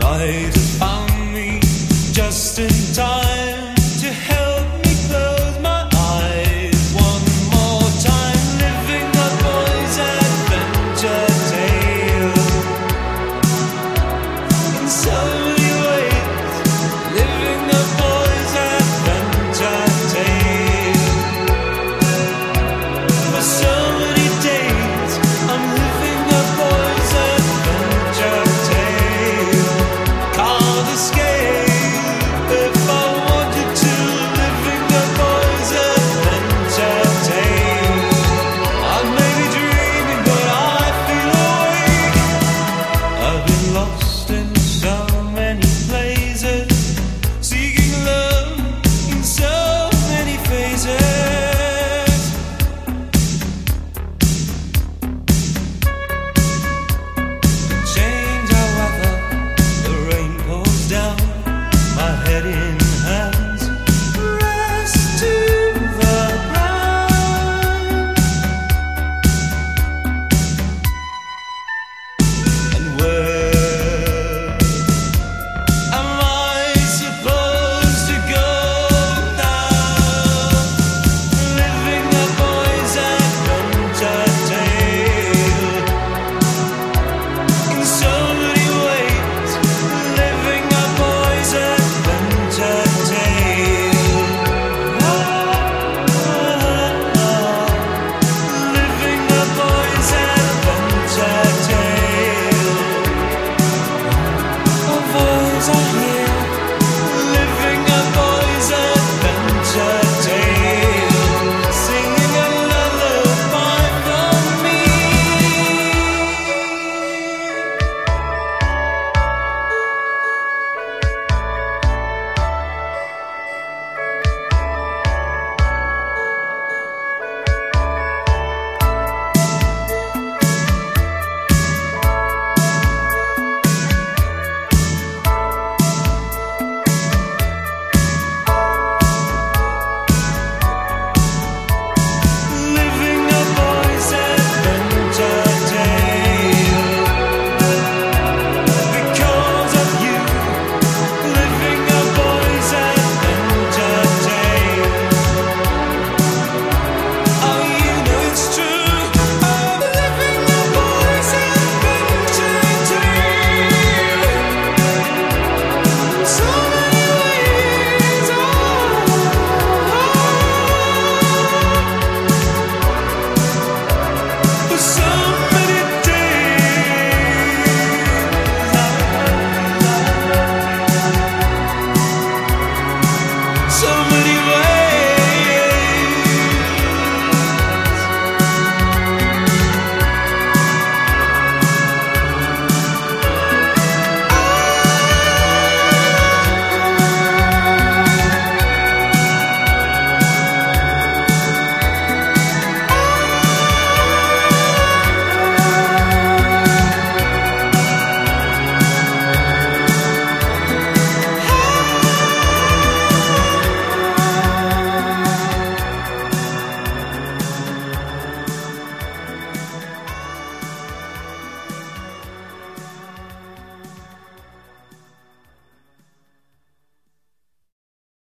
might have found me just in time to help me close my eyes one more time, living a boy's adventure tale. In so many ways, living a boy's adventure tale. For so many days, I'm living a boy's adventure tale. Can't escape if I wanted to, living a boy's adventure tale. I may be dreaming, but I feel awake. I've been lost in so many places, seeking love in so many phases. Change our weather, the rain pours down, my head in hands, rest to the ground. And where am I supposed to go now? Living a boy's adventure tale. In so many ways, living a boy's adventure tale. Living a boy's adventure tale. Our voices are here, living a boy's adventure tale, singing a lullaby for me. Living a boy's adventure tale. Because of you, living a boy's adventure tale. Oh, you know it's true. I'm living a boy's adventure tale. So